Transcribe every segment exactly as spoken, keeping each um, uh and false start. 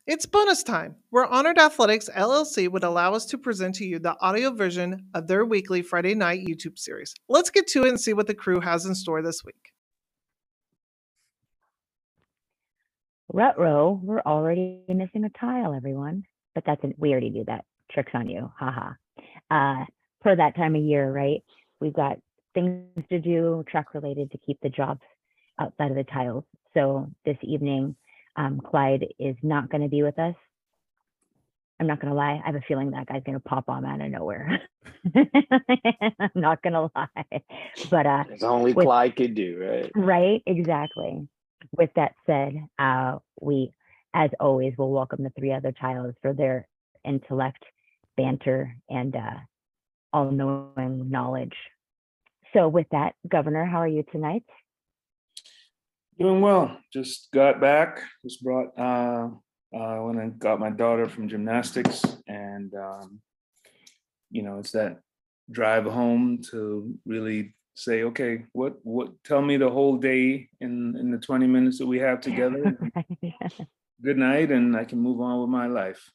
It's bonus time, where Honored Athletics L L C would allow us to present to you the audio version of their weekly Friday night YouTube series. Let's get to it and see what the crew has in store this week. Rutro, we're already missing a tile, everyone. But that's an, we already do that. Tricks on you, haha. Uh, per that time of year, right? We've got things to do, track related, to keep the jobs outside of the tiles. So this evening, um, Clyde is not going to be with us. I'm not going to lie. I have a feeling that guy's going to pop on out of nowhere. I'm not going to lie. But uh, it's only with, Clyde could do, right? Right, exactly. With that said, uh, we, as always, will welcome the three other tiles for their intellect, banter, and uh, all-knowing knowledge. So with that, Governor, how are you tonight? Doing well. Just got back. Just brought uh, uh, when I got my daughter from gymnastics, and um, you know, it's that drive home to really say, okay, what what? Tell me the whole day in in the twenty minutes that we have together. Good night, and I can move on with my life.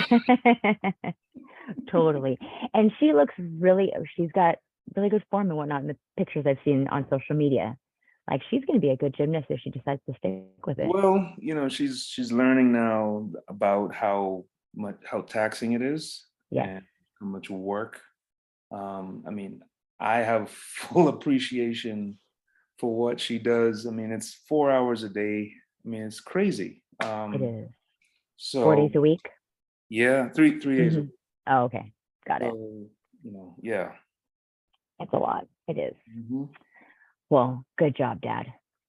Totally. And she looks really. She's got really good form and whatnot in the pictures I've seen on social media. Like, she's going to be a good gymnast if she decides to stick with it. Well, you know, she's she's learning now about how much how taxing it is, yeah, and how much work. Um, I mean, I have full appreciation for what she does. I mean, it's four hours a day. I mean, it's crazy. Um, it is. So four days a week. Yeah, three three days. Mm-hmm. a week. Oh, okay, got so, it. You know, yeah, it's a lot. It is. Mm-hmm. Well, good job, Dad.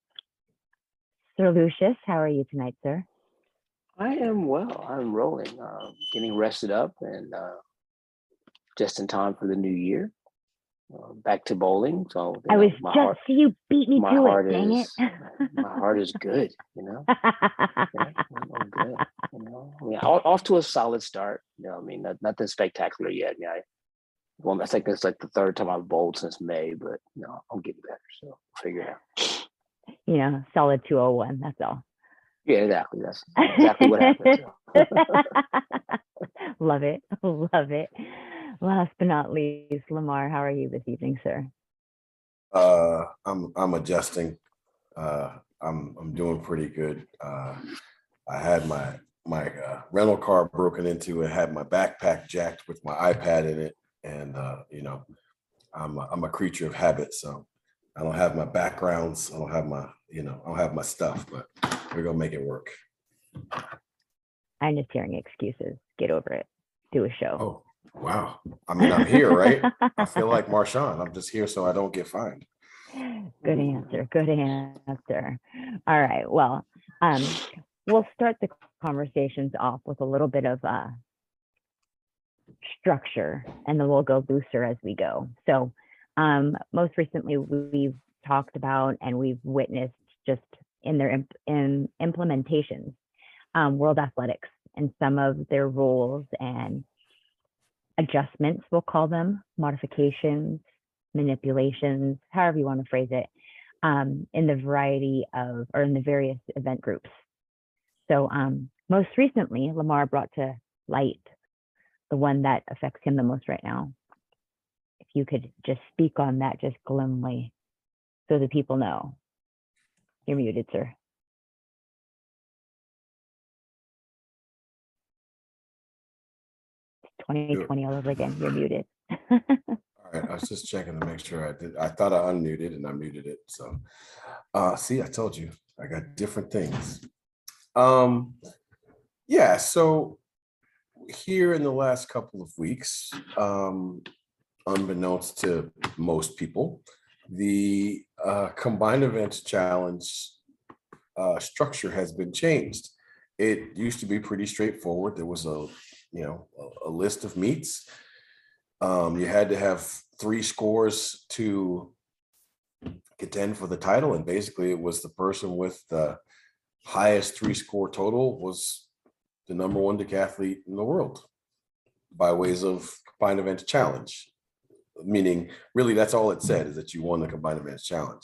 Sir Lucius, how are you tonight, sir? I am well. I'm rolling, uh, getting rested up, and uh, just in time for the new year. Uh, back to bowling. So I know, was just heart, see you beat me to it. Dang is, it! My heart is good. You know, yeah, I'm good. You know, I mean, off to a solid start. You know, I mean, not, nothing spectacular yet. I mean, I, well, I think it's like the third time I've bowled since May, but you know, I'm getting better. So we'll figure it out. You know, solid two oh one. That's all. Yeah, exactly. That's exactly what happened. So. Love it. Love it. Last but not least, Lamar, how are you this evening, sir? Uh, I'm I'm adjusting. Uh, I'm I'm doing pretty good. Uh, I had my my uh, rental car broken into. I had my backpack jacked with my iPad in it, and uh, you know, I'm a, I'm a creature of habit, so I don't have my backgrounds. I don't have my you know I don't have my stuff, but we're gonna make it work. I'm just hearing excuses. Get over it. Do a show. Oh. Wow. I mean, I'm here, right? I feel like Marshawn. I'm just here so I don't get fined. Good answer. Good answer. All right. Well, um, we'll start the conversations off with a little bit of uh, structure, and then we'll go looser as we go. So um, most recently, we've talked about and we've witnessed just in their imp in implementations, um, World Athletics and some of their rules and adjustments, we'll call them, modifications, manipulations, however you want to phrase it, um, in the variety of, or in the various event groups. So um, most recently, Lamar brought to light the one that affects him the most right now. If you could just speak on that just glimly so the people know. You're muted, sir. twenty twenty all over again. You're muted. All right, I was just checking to make sure I did. I thought I unmuted and I muted it. So, uh, see, I told you I got different things. Um, yeah. So here in the last couple of weeks, um, unbeknownst to most people, the uh, Combined Events Challenge uh, structure has been changed. It used to be pretty straightforward. There was a you know, a, a list of meets. Um, you had to have three scores to contend for the title. And basically it was the person with the highest three score total was the number one decathlete in the world by ways of Combined Events Challenge. Meaning really that's all it said, is that you won the Combined Events Challenge.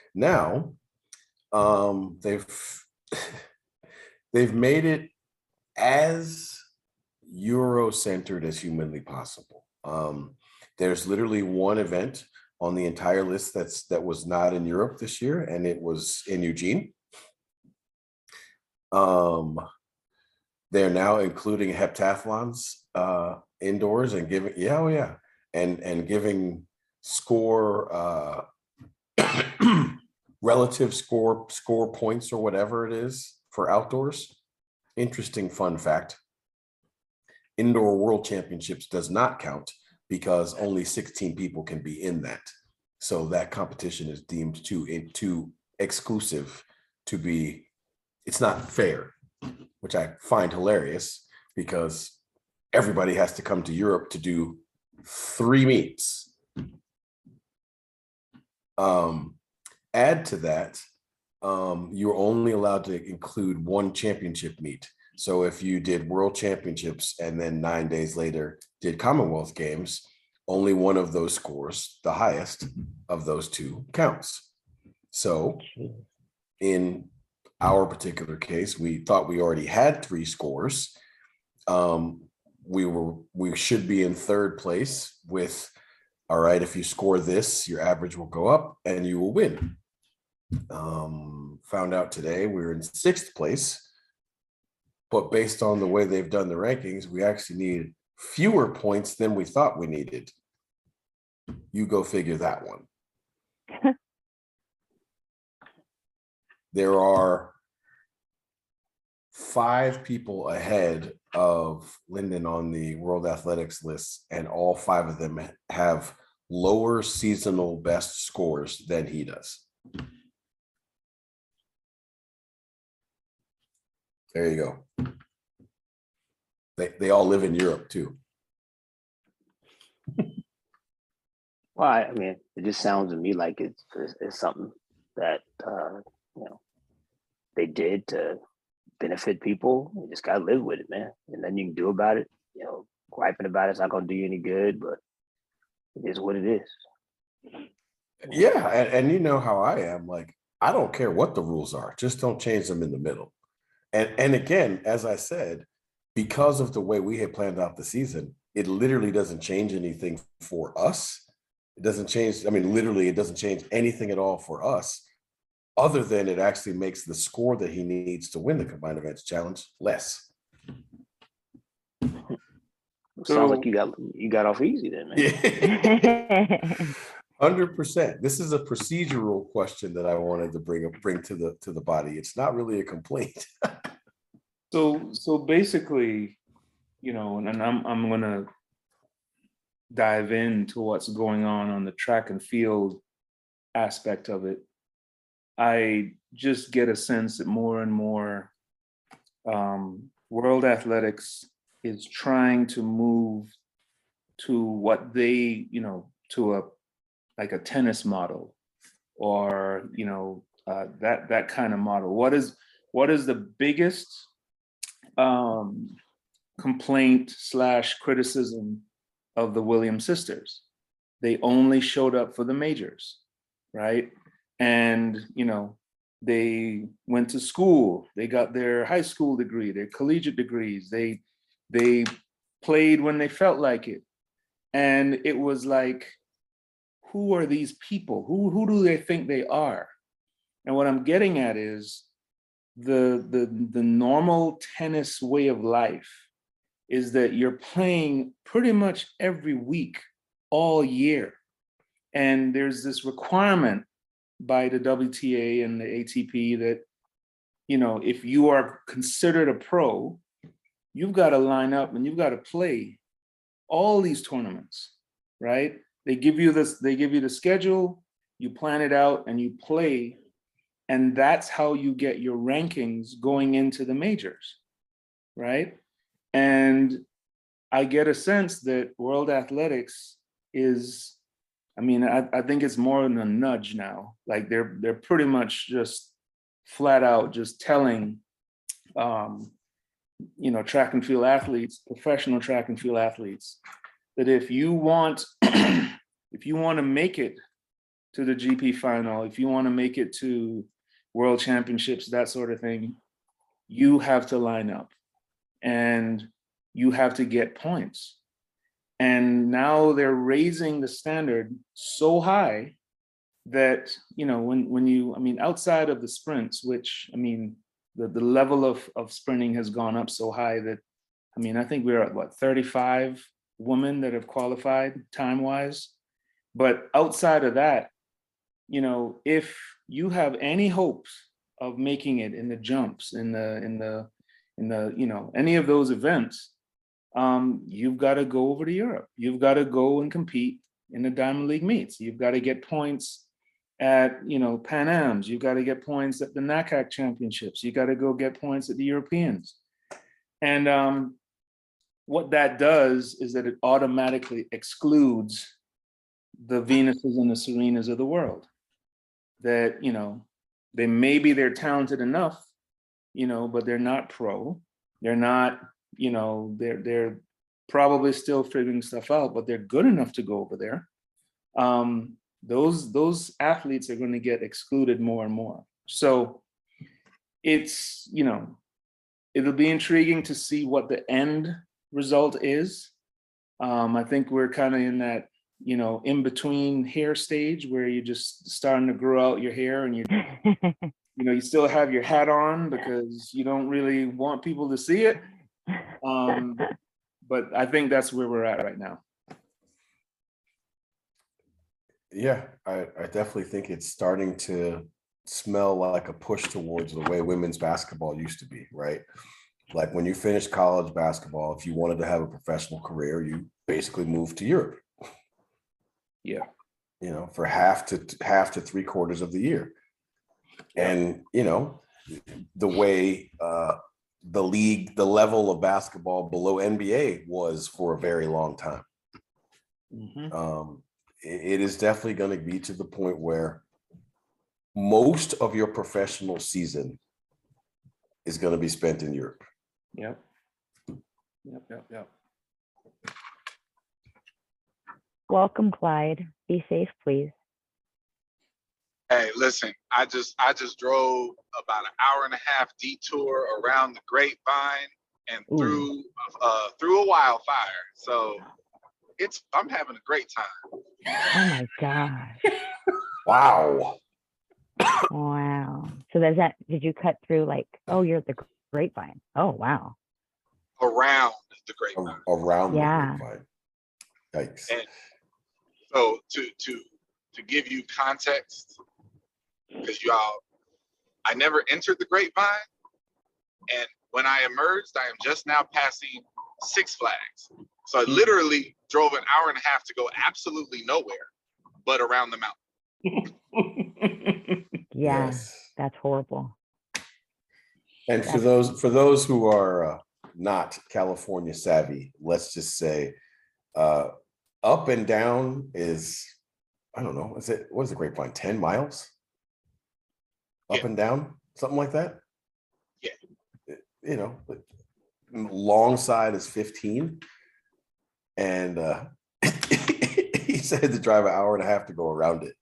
Now, um, they've, they've made it as Euro-centered as humanly possible. Um, there's literally one event on the entire list that's that was not in Europe this year, and it was in Eugene. Um, they're now including heptathlons uh, indoors and giving, yeah, oh yeah, and and giving score uh, relative score score points or whatever it is for outdoors. Interesting fun fact. Indoor World Championships does not count because only sixteen people can be in that. So that competition is deemed too, too exclusive to be, it's not fair, which I find hilarious because everybody has to come to Europe to do three meets. Um, add to that, um, you're only allowed to include one championship meet. So if you did World Championships and then nine days later did Commonwealth Games, only one of those scores, the highest of those two, counts. So in our particular case, we thought we already had three scores. Um, we were we should be in third place with, all right, if you score this, your average will go up and you will win. Um, found out today we were in sixth place. But based on the way they've done the rankings, we actually need fewer points than we thought we needed. You go figure that one. There are five people ahead of Lyndon on the World Athletics list, and all five of them have lower seasonal best scores than he does. There you go. They, they all live in Europe too. Well, I, I mean, it just sounds to me like it's, it's, it's something that, uh, you know, they did to benefit people. You just got to live with it, man. And then you can do about it. You know, griping about it's not going to do you any good, but it is what it is. Yeah. And, and you know how I am. Like, I don't care what the rules are. Just don't change them in the middle. And, and again, as I said, because of the way we had planned out the season, it literally doesn't change anything for us. It doesn't change. I mean, literally, it doesn't change anything at all for us, other than it actually makes the score that he needs to win the combined events challenge less. So, sounds like you got you got off easy then, man. one hundred percent. This is a procedural question that I wanted to bring bring to the to the body. It's not really a complaint. So so basically, you know, and I'm I'm gonna dive into what's going on on the track and field aspect of it. I just get a sense that more and more um, World Athletics is trying to move to what they, you know, to a like a tennis model, or you know, uh, that that kind of model. What is what is the biggest um, complaint slash criticism of the Williams sisters? They only showed up for the majors, right? And, you know, they went to school, they got their high school degree, their collegiate degrees, they, they played when they felt like it. And it was like, who are these people? Who, who do they think they are? And what I'm getting at is the, the, the normal tennis way of life is that you're playing pretty much every week, all year. And there's this requirement by the W T A and the A T P that, you know, if you are considered a pro, you've got to line up and you've got to play all these tournaments, right? They give you this, they give you the schedule, you plan it out and you play, and that's how you get your rankings going into the majors, right? And I get a sense that World Athletics is, I mean, I, I think it's more than a nudge now. Like they're they're pretty much just flat out just telling, um, you know, track and field athletes, professional track and field athletes, that if you want, if you want to make it to the G P final, if you want to make it to World Championships, that sort of thing, you have to line up. and you have to get points. And now they're raising the standard so high that, you know, when, when you, I mean, outside of the sprints, which, I mean, the, the level of, of sprinting has gone up so high that, I mean, I think we're at what, thirty-five women that have qualified time-wise. But outside of that, you know, if you have any hopes of making it in the jumps, in the, in the, in the, you know, any of those events, um, you've got to go over to Europe. You've got to go and compete in the Diamond League meets. You've got to get points at, you know, Pan Ams. You've got to get points at the N A C A C championships. You got to go get points at the Europeans. And um, what that does is that it automatically excludes the Venuses and the Serenas of the world. That, you know, they maybe they're talented enough, you know, but they're not pro. They're not, you know, they're they're probably still figuring stuff out, but they're good enough to go over there. Um, those those athletes are going to get excluded more and more. So it's, you know, it'll be intriguing to see what the end result is. Um, I think we're kind of in that, you know, in between hair stage where you're just starting to grow out your hair and you, you know, you still have your hat on because you don't really want people to see it. Um, but I think that's where we're at right now. Yeah, I, I definitely think it's starting to smell like a push towards the way women's basketball used to be, right? Like when you finished college basketball, if you wanted to have a professional career, you basically moved to Europe. Yeah. You know, for half to half to three quarters of the year. And, you know, the way uh, the league, the level of basketball below N B A was for a very long time. Mm-hmm. Um, it, it is definitely going to be to the point where most of your professional season is going to be spent in Europe. Yep. Yep, yep, yep. Welcome, Clyde. Be safe, please. Hey, listen, I just I just drove about an hour and a half detour around the Grapevine and Ooh. through uh through a wildfire. So it's I'm having a great time. Oh my gosh. Wow. Wow. So does that, did you cut through like, oh, you're at the Grapevine. Oh, wow. Around the Grapevine. Around Yeah. the Grapevine. Yikes. And so to to to give you context, because y'all, I never entered the Grapevine, and when I emerged, I am just now passing Six Flags. So I literally drove an hour and a half to go absolutely nowhere but around the mountain. Yeah, Yes. that's horrible. And for those for those who are uh, not California savvy, let's just say uh, up and down is, I don't know, is it, what is the Grapevine, ten miles? Up Yeah. and down, something like that? Yeah. You know, long side is fifteen. And uh, he said to drive an hour and a half to go around it.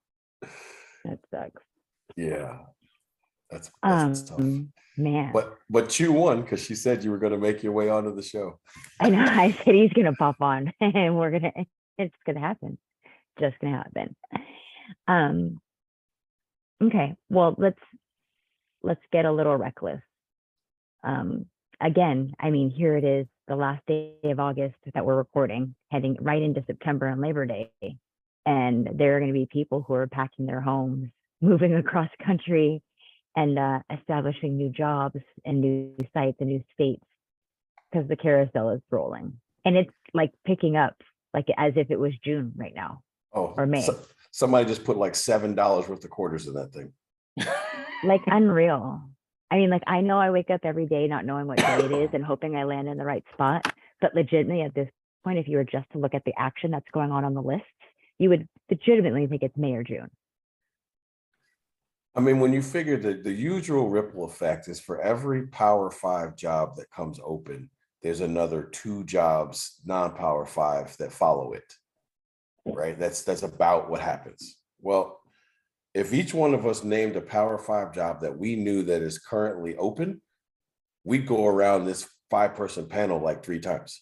That sucks. Yeah. That's, that's tough. Um, man. But but you won because she said you were going to make your way onto the show. I know. I said he's gonna pop on, and we're gonna. It's gonna happen. Just gonna happen. Um. Okay. Well, let's let's get a little reckless. Um. Again, I mean, here it is, the last day of August that we're recording, heading right into September and Labor Day, and there are going to be people who are packing their homes, moving across country, and uh, establishing new jobs and new sites and new states, because the carousel is rolling, and it's like picking up, like as if it was June right now. Oh, or May. so- somebody just put like seven dollars worth of quarters in that thing. Like unreal. I mean, like I know I wake up every day not knowing what day it is and hoping I land in the right spot, but legitimately at this point, if you were just to look at the action that's going on on the list, you would legitimately think it's May or June. I mean, when you figure that the usual ripple effect is for every Power Five job that comes open, there's another two jobs, non-Power Five, that follow it, right? That's that's about what happens. Well, if each one of us named a Power Five job that we knew that is currently open, we'd go around this five person panel like three times.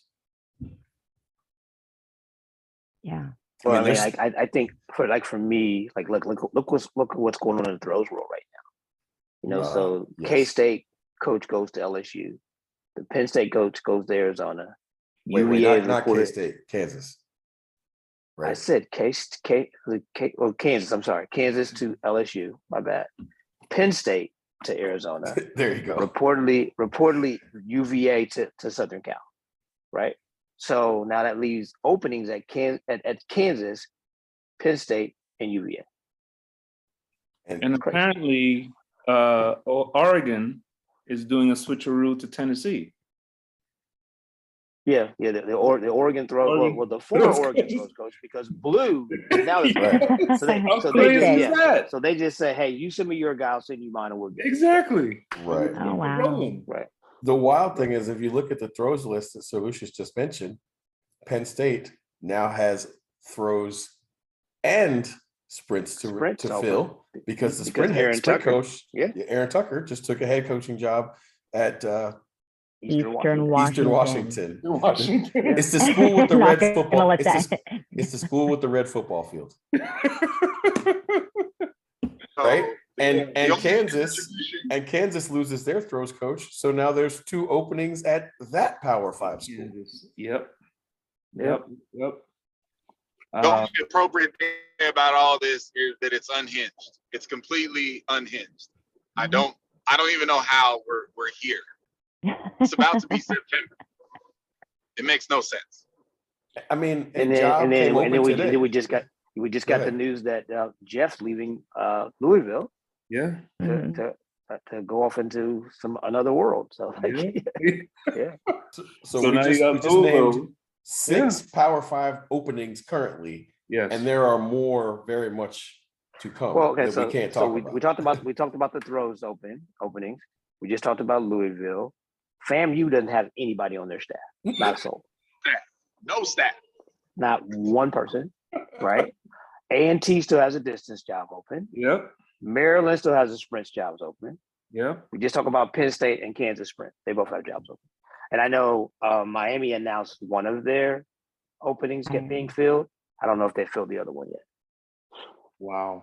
Yeah. I Well, I mean, mean, I, there's- I, I think for like for me, like look, look, look what's look at what's going on in the throws world right now. You know, Uh, so yes. K State coach goes to L S U, the Penn State coach goes to Arizona. wait, wait, U V A not, not K reported. State, Kansas. I Right. said K K K well Kansas. I'm sorry, Kansas to L S U. My bad. Penn State to Arizona. There you go. reportedly, reportedly U V A to, to Southern Cal, right? So now that leaves openings at Kan at, at Kansas, Penn State, and U V A. And Crazy. apparently, uh, O- Oregon is doing a switcheroo to Tennessee. Yeah, yeah, the, the, or, the Oregon throw, well, Oregon well, the former throws Oregon coach. throws coach because Blue is now the Right. so they How so they crazy just is yeah, that? so they just say, hey, you send me your guy, I'll send you mine, and we're good. Exactly. Right. Oh, wow. Rolling. Right. The wild thing is, if you look at the throws list that Sir Lucius just mentioned, Penn State now has throws and sprints to, Sprints to open. fill because the Because sprint head, Aaron sprint Tucker- coach, yeah. Aaron Tucker, just took a head coaching job at uh, Eastern, Eastern Washington. Washington. Eastern Washington. Washington. It's the school with the Not red gonna football. let It's that- the, it's the school with the red football field, So, right? And the and only Kansas contribution- and Kansas loses their throws coach, so now there's two openings at that Power Five school. Kansas. Yep. Yep. Yep. Yep. The Uh, only appropriate thing about all this is that it's unhinged. It's completely unhinged. I don't. I don't even know how we're we're here. It's about to be September. It makes no sense. I mean, a And then job and then came and then open we today. and then we just got we just Go got the ahead. news that uh, Jeff's leaving uh, Louisville yeah. to, Mhm. to uh, to go off into some another world. So like, Yeah. So, so So we now you just, got we just named Louisville. six Power Five openings currently, Yes. and there are more very much to come well, okay, that so we can't so talk we, about. we talked about we talked about the throws open openings. We just talked about Louisville. FAMU doesn't have anybody on their staff. Not a soul. No staff. Not one person. Right. A and T still has a distance job open. Yep. Maryland still has a sprint jobs open. Yep. We just talk about Penn State and Kansas Sprint. They both have jobs open. And I know uh, Miami announced one of their openings get being filled. I don't know if they filled the other one yet. Wow.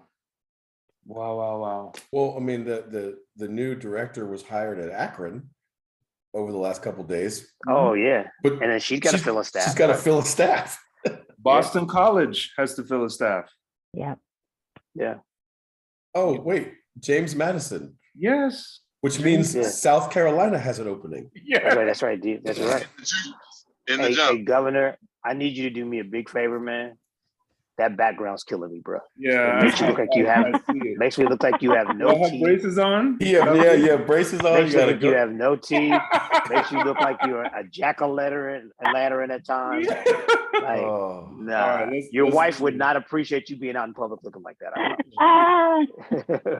Wow. Wow. Wow. Well, I mean, the the the new director was hired at Akron over the last couple of days, Oh yeah, but and then she's got to she's- fill a staff. she's got to but- fill a staff. Boston College has to fill a staff. Yeah. Yeah, Oh, wait, James Madison, Yes. which means Yeah. South Carolina has an opening. that's Yeah. right. That's right. D. That's right. In the juice. In the Hey, jump. hey, Governor, I need you to do me a big favor, man. That background's killing me, bro. Yeah. It makes you look like you have- I see it. Makes me look like you have Do no I have teeth. braces on? Yeah, yeah, yeah. Braces on. Makes You you gotta look like you go. have no teeth. Makes you look like you're a jack-o'-lantern lantern at times. Like, Oh, nah, All right, let's- your let's- wife would not appreciate you being out in public looking like that. I Ah, promise.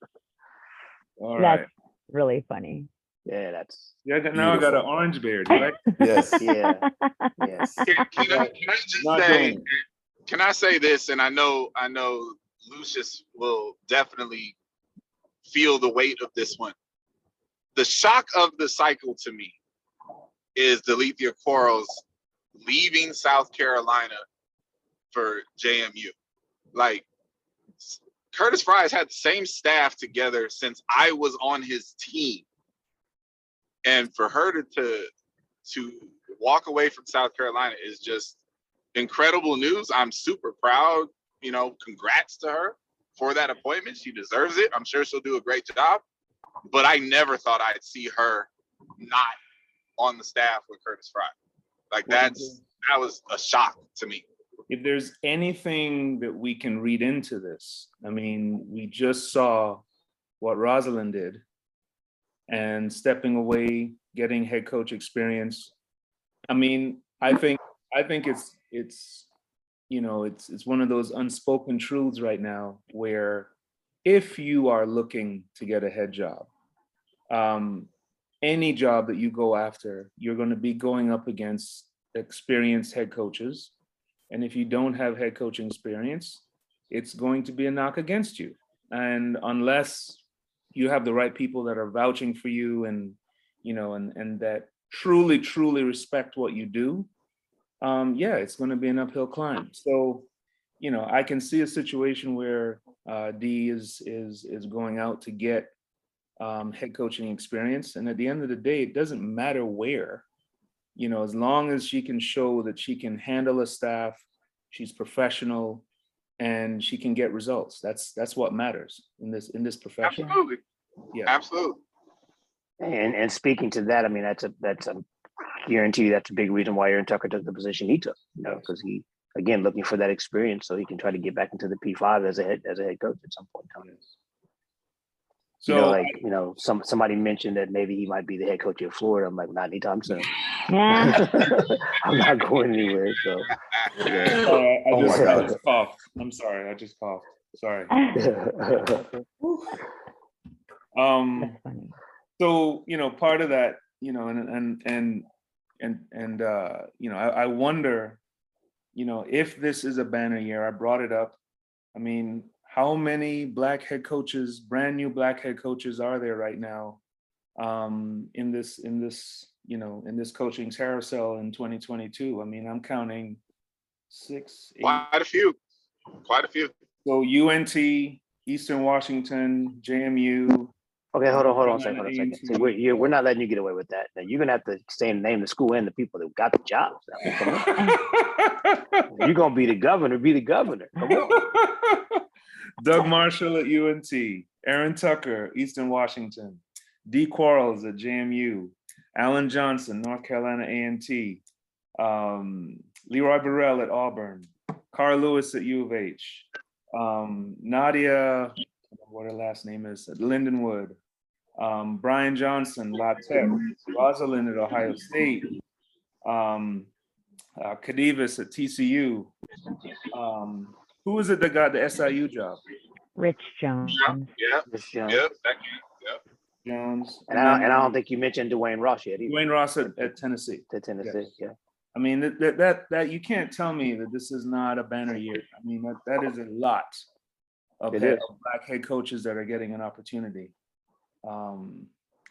All that's right. really funny. yeah, that's Yeah, I got- now I got an Beautiful. orange beard, right? yes. yeah, yes. Can, can I, can I just Not say? doing Can I say this? And I know, I know, Lucius will definitely feel the weight of this one. The shock of the cycle to me is Delethea Quarles leaving South Carolina for J M U. Like, Curtis Fry has had the same staff together since I was on his team, and for her to to, to walk away from South Carolina is just incredible news. I'm super proud. You know, congrats to her for that appointment. She deserves it. I'm sure she'll do a great job. But I never thought I'd see her not on the staff with Curtis Fry. Like that's that was a shock to me. If there's anything that we can read into this, I mean, we just saw what Rosalind did and stepping away, getting head coach experience. I mean, I think I think it's it's you know, it's it's one of those unspoken truths right now where if you are looking to get a head job, um, any job that you go after, you're going to be going up against experienced head coaches. And if you don't have head coaching experience, it's going to be a knock against you. And unless you have the right people that are vouching for you and, you know, and, and that truly, truly respect what you do, um, yeah, it's going to be an uphill climb. So, you know, I can see a situation where uh, D is is is going out to get um, head coaching experience, and at the end of the day, it doesn't matter where. You know, as long as she can show that she can handle a staff, she's professional, and she can get results. That's that's what matters in this in this profession. Absolutely. Yeah. Absolutely. And and speaking to that, I mean, that's a that's a guarantee that's a big reason why Aaron Tucker took the position he took, you know, because he, again, looking for that experience so he can try to get back into the P five as a head as a head coach at some point in time. So, you know, like, you know, some somebody mentioned that maybe he might be the head coach of Florida. I'm like, not anytime soon. Yeah. I'm not going anywhere. So, yeah. uh, I, Oh just, my God. I just coughed. I'm sorry. I just coughed. Sorry. Um, That's funny. so, you know, part of that, you know, and and and and and uh, you know, I, I wonder, you know, if this is a banner year. I brought it up. I mean, how many black head coaches, brand new black head coaches, are there right now um, in this in this you know in this coaching carousel in twenty twenty-two? I mean, I'm counting six, eight. Quite a few. Quite a few. So U N T, Eastern Washington, J M U. Okay, hold on, hold on a second, hold on a second. See, we're, you're, we're not letting you get away with that. Now, you're gonna have to say and name the school and the people that got the jobs. I mean, come on. You're gonna be the governor, be the governor. Come on. Doug Marshall at U N T, Aaron Tucker, Eastern Washington, D. Quarles at J M U, Alan Johnson, North Carolina A and T, um, Leroy Burrell at Auburn, Carl Lewis at U of H, um, Nadia, what her last name is, at Lindenwood, um, Brian Johnson, La Tech, Rosalind at Ohio State, um, uh, Kadivas at T C U. Um, who is it that got the S I U job? Rich Jones. Yeah. This young- Yep. That can, yep. Jones. And I, and I don't think you mentioned Dwayne Ross yet either. Dwayne Ross at, at Tennessee. To Tennessee, Yes. yeah. I mean, that, that that that you can't tell me that this is not a banner year. I mean, that, that is a lot of, It head, is. of black head coaches that are getting an opportunity. Um,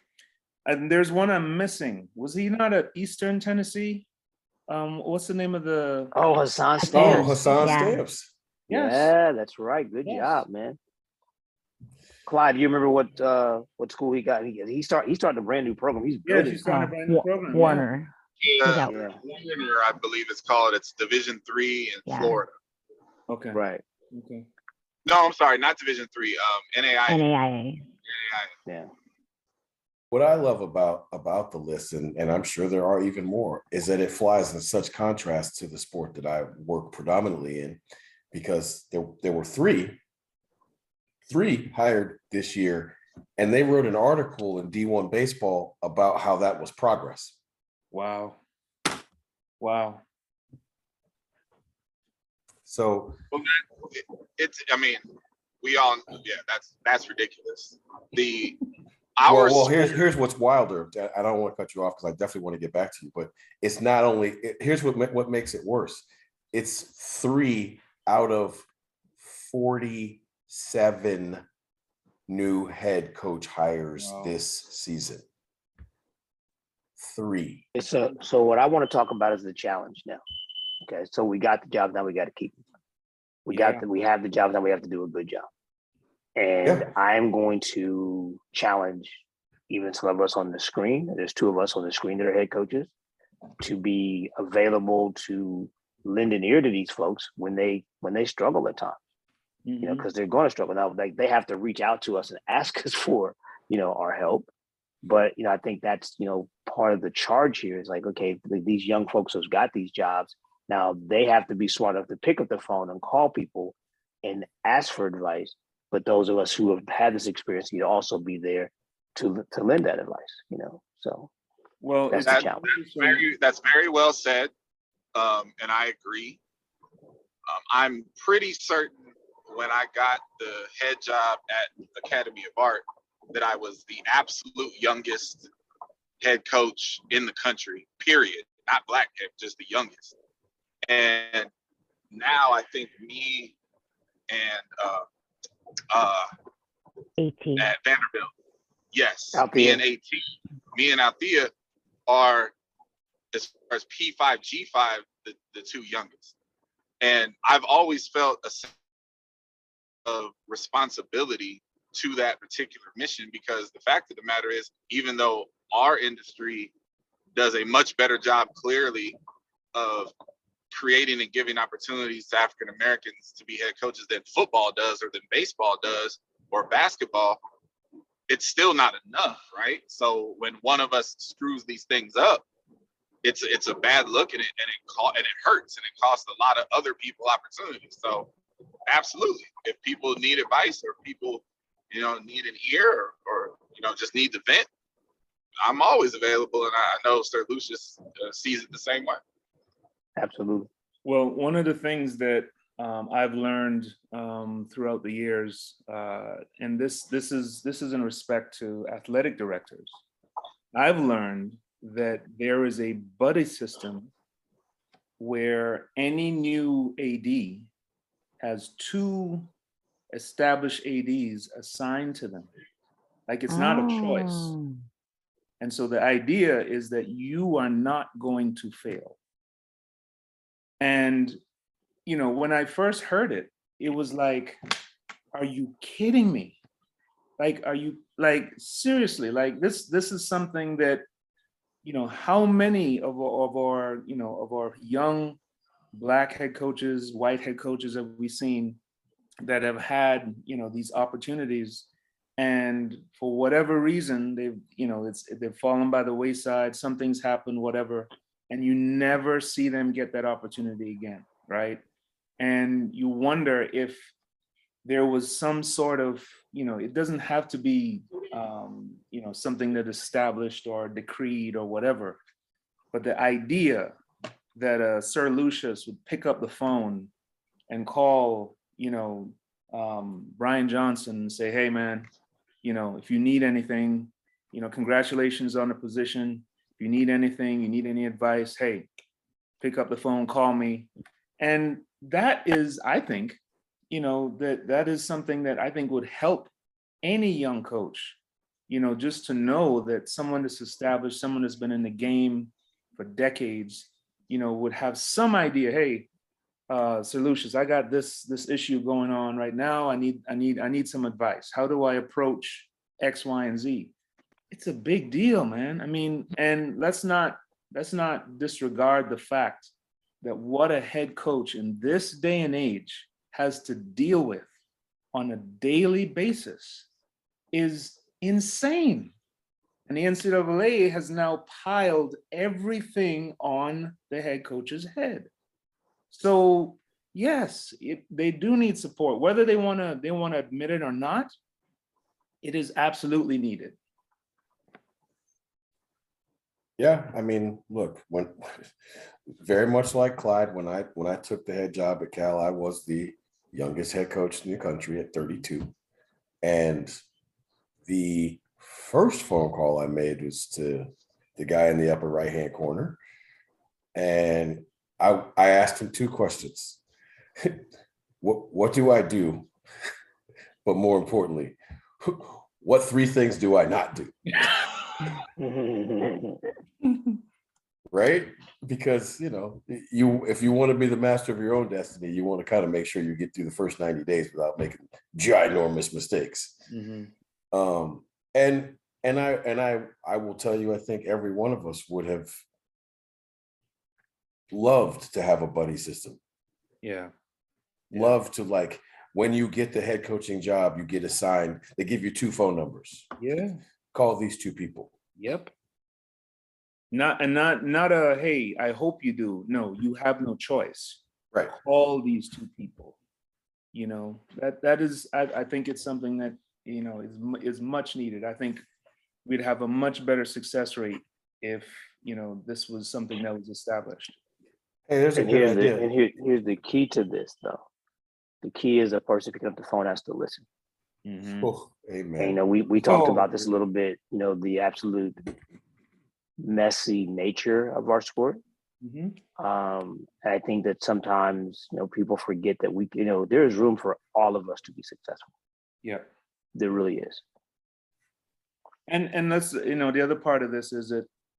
and there's one I'm missing. Was he not at Eastern Tennessee? Um, what's the name of the? Oh, Hassan Hassan. Oh, Stamps. Hassan Yeah. Stamps. Yes. Yeah, that's right. Good Yes. job, man. Clyde, do you remember what uh what school he got? He he start he started a brand new program. He's Yeah, good. she at- started a Oh, brand new Wa- program. yeah. Warner. Yeah. Yeah. Yeah, Warner, I believe it's called. It's Division Three in Yeah. Florida. Okay. right. Okay. No, I'm sorry, not Division Three. Um, N A I. N A I A. Yeah. What I love about about the list, and, and I'm sure there are even more, is that it flies in such contrast to the sport that I work predominantly in, because there, there were three, three hired this year, and they wrote an article in D one Baseball about how that was progress. Wow. Wow. So It's. I mean, we all. Yeah, that's that's ridiculous. The Well, our well, here's here's what's wilder. I don't want to cut you off because I definitely want to get back to you. But it's not only. It, here's what ma- what makes it worse. It's three out of forty-seven new head coach hires Wow. this season. Three. So so what I want to talk about is the challenge now. Okay, so we got the job, now we got to keep it. We Yeah. got the, we have the job, now we have to do a good job. And Yeah. I'm going to challenge even some of us on the screen. There's two of us on the screen that are head coaches, to be available to lend an ear to these folks when they when they struggle at times. You know, Mhm. because they're going to struggle now. Like they have to reach out to us and ask us for, you know, our help. But you know, I think that's, you know, part of the charge here is like, okay, th- these young folks who've got these jobs, now they have to be smart enough to pick up the phone and call people and ask for advice. But those of us who have had this experience need to also be there to to lend that advice, you know. So Well, That's it's the That, challenge. that's very that's very well said, um, and I agree. Um, I'm pretty certain when I got the head job at Academy of Art that I was the absolute youngest head coach in the country. Period. Not black head, just the youngest. And now I think me and uh, uh, eighteen. at Vanderbilt, yes, Althea. me and eighteen, me and Althea, are, as far as P five, G five, the, the two youngest. And I've always felt a sense of responsibility to that particular mission, because the fact of the matter is, even though our industry does a much better job clearly of creating and giving opportunities to African Americans to be head coaches than football does, or than baseball does, or basketball, it's still not enough, right? So when one of us screws these things up, it's it's a bad look at it, and it co- and it hurts, and it costs a lot of other people opportunities. So absolutely, if people need advice, or people, you know, need an ear, or, or you know, just need to vent, I'm always available, and I know Sir Lucius uh, sees it the same way. Absolutely. Well, one of the things that um, I've learned um, throughout the years, uh, and this this is this is in respect to athletic directors, I've learned that there is a buddy system where any new A D has two established A Ds assigned to them. Like, it's not a choice. Oh. And so the idea is that you are not going to fail. And, you know, when I first heard it, it was like, are you kidding me? Like, are you, like, seriously, like this, this is something that, you know, how many of, our- of our, you know, of our young Black head coaches, white head coaches have we seen that have had, you know, these opportunities, and for whatever reason, they've, you know, it's, they've fallen by the wayside, something's happened, whatever, and you never see them get that opportunity again, right? And you wonder if there was some sort of, you know, it doesn't have to be, um, you know, something that is established or decreed or whatever, but the idea that uh, Sir Lucius would pick up the phone and call, you know, um, Brian Johnson and say, hey, man, you know, if you need anything, you know, congratulations on the position. If you need anything, you need any advice, hey, pick up the phone, call me. And that is, I think, you know, that that is something that I think would help any young coach, you know, just to know that someone that's established, someone that's been in the game for decades, you know, would have some idea, hey, uh, Sir Lucius, I got this this issue going on right now. I need I need I need some advice. How do I approach X, Y, and Z? It's a big deal, man. I mean, and let's not let's not disregard the fact that what a head coach in this day and age has to deal with on a daily basis is insane. And the N C double A has now piled everything on the head coach's head. So yes, it, they do need support, whether they want to they want to admit it or not. It is absolutely needed. Yeah, I mean, look, when very much like Clyde, when I when I took the head job at Cal, I was the youngest head coach in the country at thirty-two. And the first phone call I made was to the guy in the upper right-hand corner. And I, I asked him two questions. what, what do I do? But more importantly, what three things do I not do? Right? Because, you know, you if you want to be the master of your own destiny, you want to kind of make sure you get through the first ninety days without making ginormous mistakes. Mm-hmm. Um, and and I and I I will tell you, I think every one of us would have loved to have a buddy system. Yeah. Yeah. Love to, like, when you get the head coaching job, you get assigned, they give you two phone numbers. Yeah. Call these two people. Yep. Not and not not a hey, I hope you do. No, you have no choice. Right. Call these two people. You know, that that is I, I think it's something that, you know, is mu- is much needed. I think we'd have a much better success rate if, you know, this was something that was established. Hey, there's a And good here's the idea. and here, here's the key to this though. The key is a person picking up the phone has to listen. Mhm. Oh, amen. And, you know, we we talked Oh. about this a little bit, you know, the absolute messy nature of our sport. Mhm. Um, and I think that sometimes, you know, people forget that we, you know, there is room for all of us to be successful. Yeah. There really is. And and that's, you know, the other part of this is that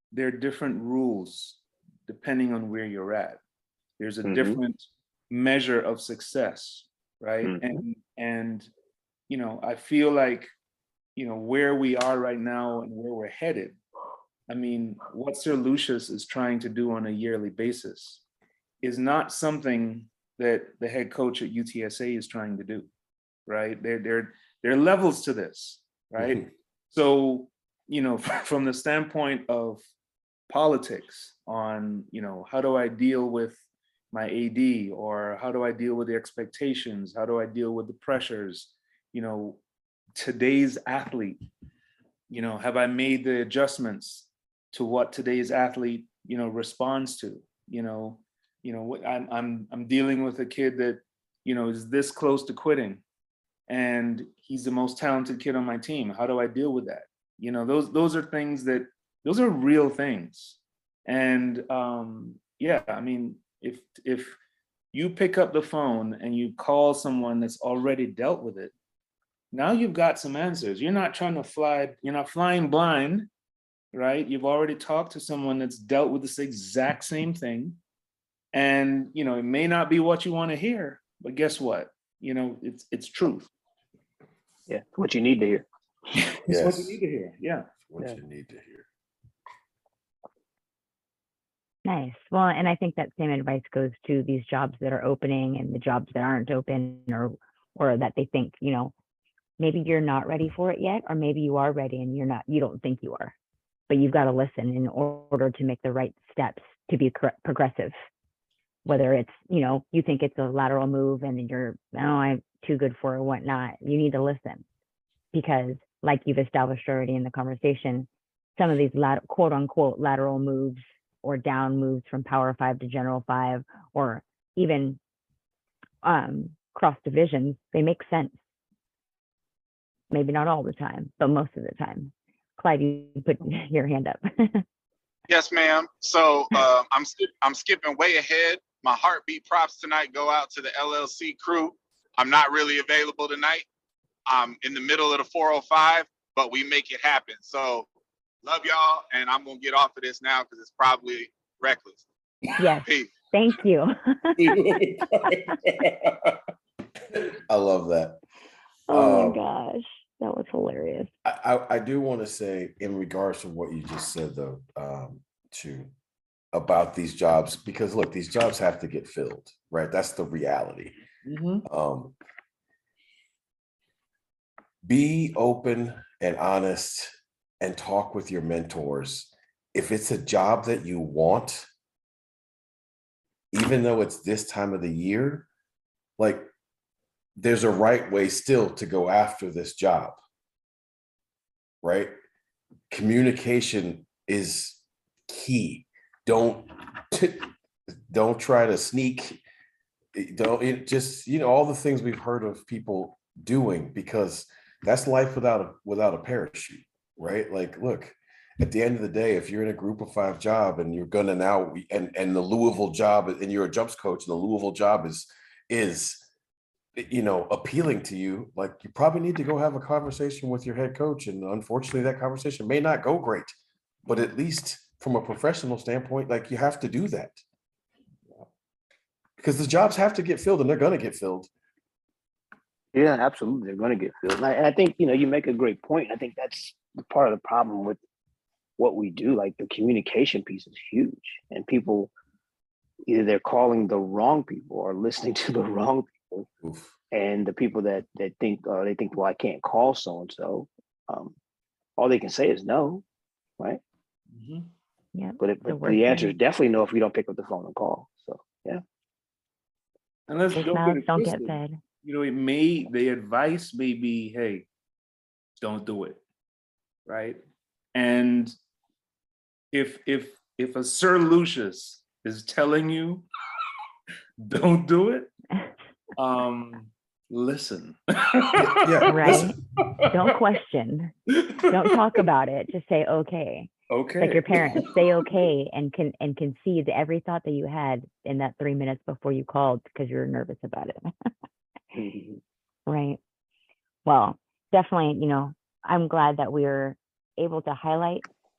there are different rules depending on where you're at. There's a Mhm. different measure of success, right? Mhm. And and you know, I feel like, you know, where we are right now and where we're headed. I mean, what Sir Lucius is trying to do on a yearly basis is not something that the head coach at U T S A is trying to do, right? There, there, there are levels to this, right? Mhm. So, you know, from the standpoint of politics on, you know, how do I deal with my A D, or how do I deal with the expectations? How do I deal with the pressures? You know, today's athlete, you know, have I made the adjustments to what today's athlete, you know, responds to? You know, you know, what- I'm I'm I'm dealing with a kid that, you know, is this close to quitting, and he's the most talented kid on my team. How do I deal with that? You know, those those are things that those are real things. And um, yeah, I mean, if if you pick up the phone and you call someone that's already dealt with it, now you've got some answers. You're not trying to fly, you're not flying blind, right? You've already talked to someone that's dealt with this exact same thing. And you know, it may not be what you want to hear, but guess what? You know, it's it's truth. Yeah, what you need to hear. It's what you Yes. need to hear. Yeah. What Yeah. you need to hear. Nice. Well, and I think that same advice goes to these jobs that are opening and the jobs that aren't open, or or that they think, you know, maybe you're not ready for it yet, or maybe you are ready and you're not, you don't think you are, but you've got to listen in order to make the right steps to be cor- progressive. Whether it's, you know, you think it's a lateral move and you're, oh, I'm too good for it, whatnot. You need to listen, because like you've established already in the conversation, some of these lat- quote unquote lateral moves or down moves from power five to general five, or even um, cross divisions, they make sense. Maybe not all the time, but most of the time. Clyde, you put your hand up. Yes, ma'am. So uh, I'm skip- I'm skipping way ahead. My heartbeat props tonight go out to the L L C crew. I'm not really available tonight. I'm in the middle of the four oh five, but we make it happen. So love y'all, and I'm gonna get off of this now because it's probably reckless. Yes, Peace. thank you. I love that. Oh Um, my gosh, that was hilarious. I, I, I do want to say, in regards to what you just said, though, um, to about these jobs, because look, these jobs have to get filled, right? That's the reality. Mm-hmm. Um, be open and honest and talk with your mentors. If it's a job that you want, even though it's this time of the year, like there's a right way still to go after this job, right? Communication is key. Don't don't try to sneak. Don't it just, you know, all the things we've heard of people doing, because that's life without a without a parachute, right? Like, look, at the end of the day, if you're in a group of five job and you're gonna now and and the Louisville job, and you're a jumps coach and the Louisville job is is you know appealing to you, like you probably need to go have a conversation with your head coach. And unfortunately that conversation may not go great, but at least from a professional standpoint, like you have to do that, because the jobs have to get filled and they're going to get filled. Yeah, absolutely. They're going to get filled. And I, and I think, you know, you make a great point. I think that's part of the problem with what we do. Like the communication piece is huge, and people, either they're calling the wrong people or listening to the wrong people. Oof. And the people that that think, uh, they think, well, I can't call so-and-so. Um, all they can say is no, right? Mm-hmm. Yeah. But, it, The but worst the answer is thing. definitely no if we don't pick up the phone and call. So, yeah. And let's Big don't get mouths it don't get twisted. fed. You know, it may the advice may be, hey, don't do it, right? And if if if a Sir Lucius is telling you don't do it, um, listen. Yeah, Right? listen. Don't question. Don't talk about it. Just say okay. Okay. Like your parents, say okay, and can and concede every thought that you had in that three minutes before you called because you were nervous about it. Mhm. Right. Well, definitely, you know, I'm glad that we were able to highlight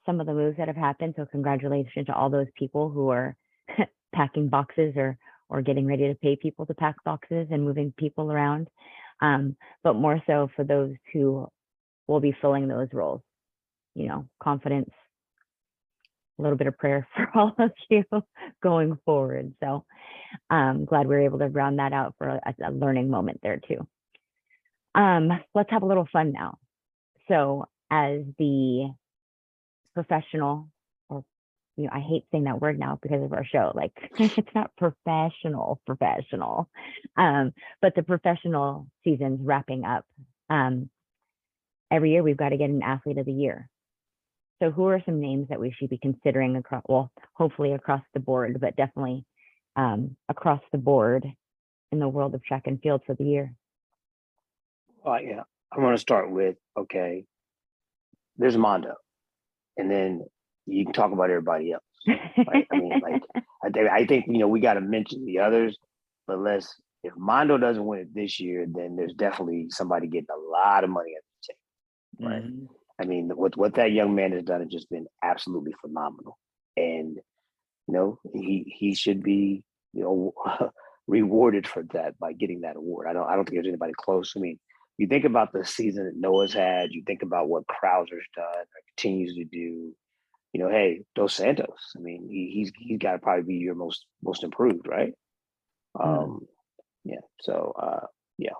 some of the moves that have happened. So congratulations to all those people who are packing boxes or or getting ready to pay people to pack boxes and moving people around. Um, but more so for those who will be filling those roles. You know, confidence, a little bit of prayer for all of you going forward. So I'm glad we were able to round that out for a, a learning moment there too. Um, let's have a little fun now. So as the professional, or you know, I hate saying that word now because of our show, like it's not professional, professional, um, but the professional season's wrapping up. Um, every year we've got to get an athlete of the year. So who are some names that we should be considering across, well, hopefully across the board, but definitely um, across the board in the world of track and field for the year? Uh, yeah, I want to start with, okay, there's Mondo, and then you can talk about everybody else. Right? I mean, like, I think, I think, you know, we got to mention the others, but let's, if Mondo doesn't win it this year, then there's definitely somebody getting a lot of money at the table, right? Mhm. I mean, what, what that young man has done has just been absolutely phenomenal. And, you know, he he should be, you know, rewarded for that by getting that award. I don't I don't think there's anybody close. I mean, you think about the season that Noah's had, you think about what Krauser's done or continues to do, you know, hey, Dos Santos. I mean, he, he's he's got to probably be your most most improved, right? Um, yeah. So uh, yeah.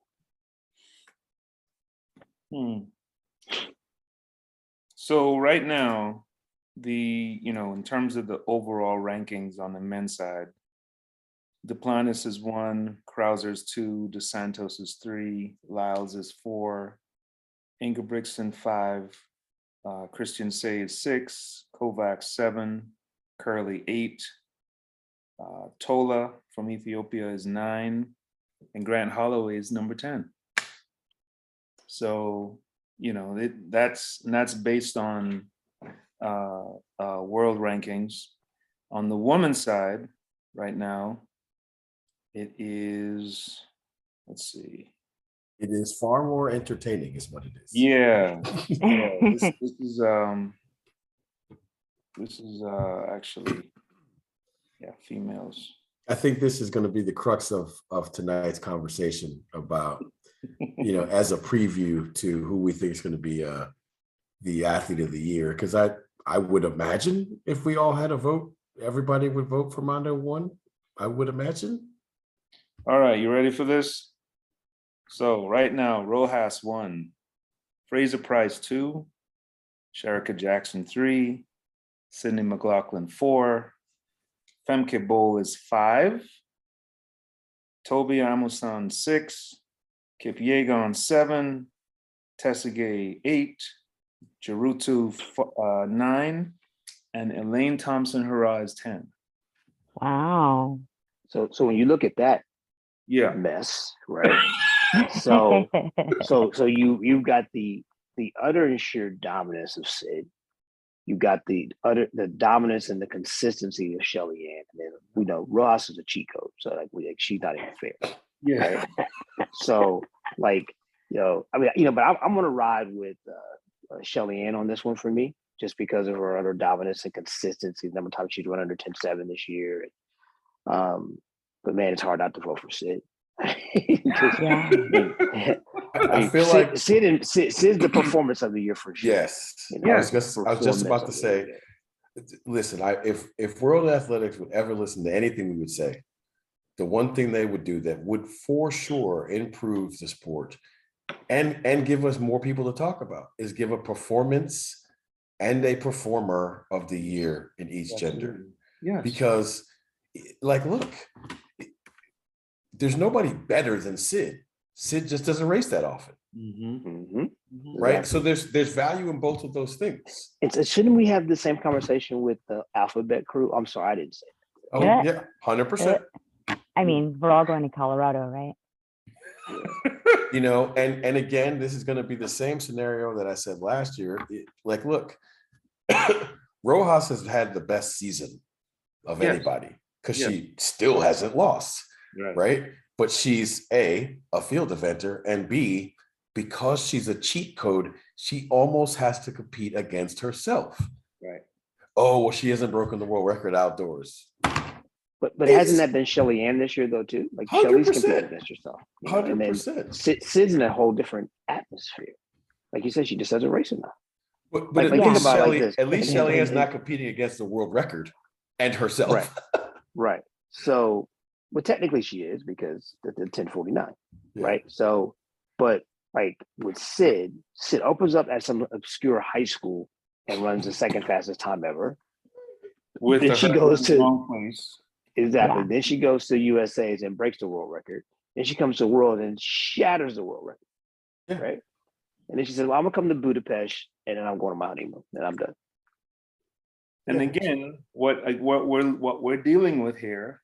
Hmm. So right now, the, you know, in terms of the overall rankings on the men's side, Duplantis is one, Krauser's two, Dos Santos is three, Lyles is four, Ingebrigtsen five, uh, Christian Say is six, Kovacs seven, Curley eight, uh, Tola from Ethiopia is nine, and Grant Holloway is number ten. So, you know, it, that's and that's based on uh, uh, world rankings. On the women's side, right now, it is, let's see. It is far more entertaining, is what it is. Yeah, yeah. This, this is um, this is uh, actually, yeah, females. I think this is going to be the crux of of tonight's conversation about, you know, as a preview to who we think is going to be uh, the athlete of the year. Because I I would imagine if we all had a vote, everybody would vote for Mondo one. I would imagine. All right, you ready for this? So right now, Rojas one, Fraser Price two, Sherika Jackson three, Sydney McLaughlin four, Femke Bol is five, Toby Amusan six, Kip Yegon seven, Tessegay eight, Jerutu uh, nine, and Elaine Thompson Hurrah is ten. Wow. So so when you look at that Yeah. mess, right? So so so you you've got the the utter and sheer dominance of Sid. You got the utter the dominance and the consistency of Shelly Ann. And then we know Ross is a cheat code, so like we like she's not even fair. Yeah. Right? So like, you know, I mean, you know, but I'm, I'm gonna ride with uh, uh, Shelly Ann on this one for me, just because of her utter dominance and consistency. The number of times she's run under ten seven this year. Um, but man, it's hard not to vote for Sid. Yeah. I, I mean, feel Sid, like Sid, and, Sid Sid's the performance of the year for sure. yes. You know, I was just I was just about to performance of the say. year. Listen, I if if World Athletics would ever listen to anything we would say, the one thing they would do that would for sure improve the sport and and give us more people to talk about is give a performance and a performer of the year in each gender. Yeah. Because like, look, there's nobody better than Sid. Sid just doesn't race that often. Mm-hmm. Mhm. Right. Exactly. So there's there's value in both of those things. It's, it, shouldn't we have the same conversation with the Alphabet crew? I'm sorry, I didn't say that. Oh Yeah. yeah, one hundred percent. I mean, we're all going to Colorado, right? You know, and and again, this is going to be the same scenario that I said last year. It- like, look, Rojas has had the best season of Yes. anybody because Yes. she still hasn't lost, Right. right? But she's A, a field eventer, and B, because she's a cheat code, she almost has to compete against herself. oh, well, she hasn't broken the world record outdoors. But but It's- hasn't that been Shelly Ann this year though too? Like one hundred Shelly's percent. competed against herself. you know, and Hundred then percent. Sid, Sid's in a whole different atmosphere. Like you said, she just doesn't race enough. But, but Like- at like, think least about it like Shelly, this. at least And- Shelly and- is and- not competing against the world record and herself. Right. Right. So, well, technically she is because the, the ten forty-nine. Yeah. Right. So, but like with Sid, Sid opens up at some obscure high school and runs the second fastest time ever. With Then the she hurdle goes in to- the wrong place. Exactly. Yeah. Then she goes to U S A's and breaks the world record. Then she comes to World and shatters the world record. Yeah. Right. And then she says, well, I'm gonna come to Budapest and then I'm going to my honeymoon and I'm done. And Yeah. again, what I- what we're what we're dealing with here,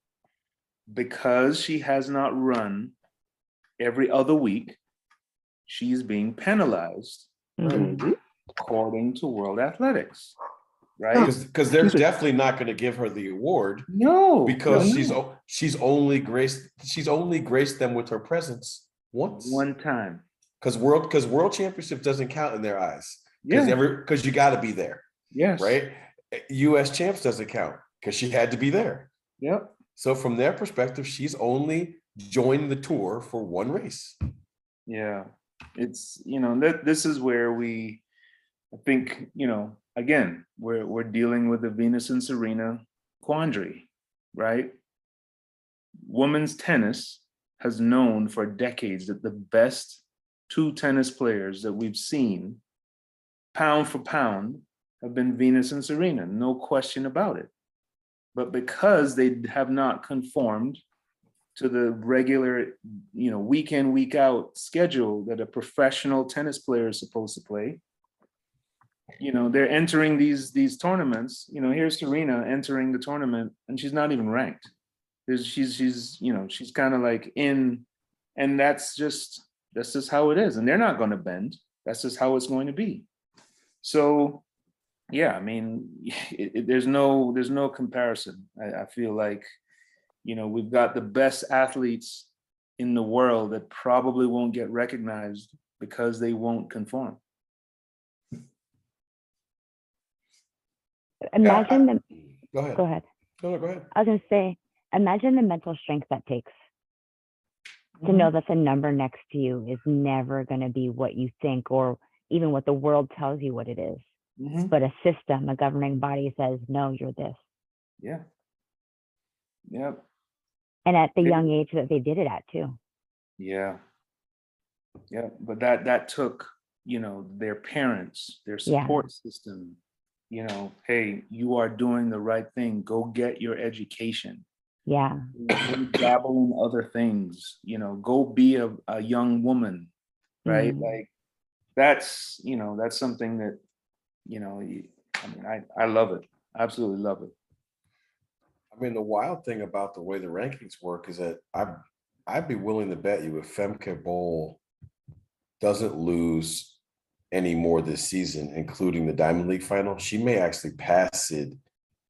because she has not run every other week, she's being penalized Mhm. Mhm. according to World Athletics, right? Because they're Excuse me. definitely not going to give her the award No, because no, she's no. o- she's only graced she's only graced them with her presence once. one time. Because world because world championship doesn't count in their eyes. Because Yeah. every because you got to be there, Yes. right? U S champs doesn't count because she had to be there. Yep. So from their perspective, she's only joined the tour for one race. Yeah. It's, you know, that this is where we, I think, you know, again, we're we're dealing with the Venus and Serena quandary, right? Women's tennis has known for decades that the best two tennis players that we've seen, pound for pound, have been Venus and Serena, no question about it. But because they have not conformed to the regular, you know, week in, week out schedule that a professional tennis player is supposed to play, you know, they're entering these these tournaments. You know, here's Serena entering the tournament, and she's not even ranked. There's, she's she's you know she's kind of like in, and that's just that's just how it is. And they're not going to bend. That's just how it's going to be. So, yeah, I mean, it, it, there's no there's no comparison. I, I feel like, you know, we've got the best athletes in the world that probably won't get recognized because they won't conform. Imagine the, Go ahead. go ahead. No, no, go ahead. I was gonna say, imagine the mental strength that takes to Mm-hmm. know that the number next to you is never gonna be what you think or even what the world tells you what it is. Mhm. But a system, a governing body says, no, you're this. Yeah. Yep. And at the It- young age that they did it at too. Yeah. Yeah. But that that took, you know, their parents, their Yeah. support system, you know, hey, you are doing the right thing. Go get your education. Yeah. Go dabble in other things, you know, go be a, a young woman, right? Mhm. Like that's, you know, that's something that, you know, you- I mean, I, I love it. Absolutely love it. I mean, the wild thing about the way the rankings work is that I I'd be willing to bet you if Femke Bol doesn't lose any more this season, including the Diamond League final, she may actually pass Sid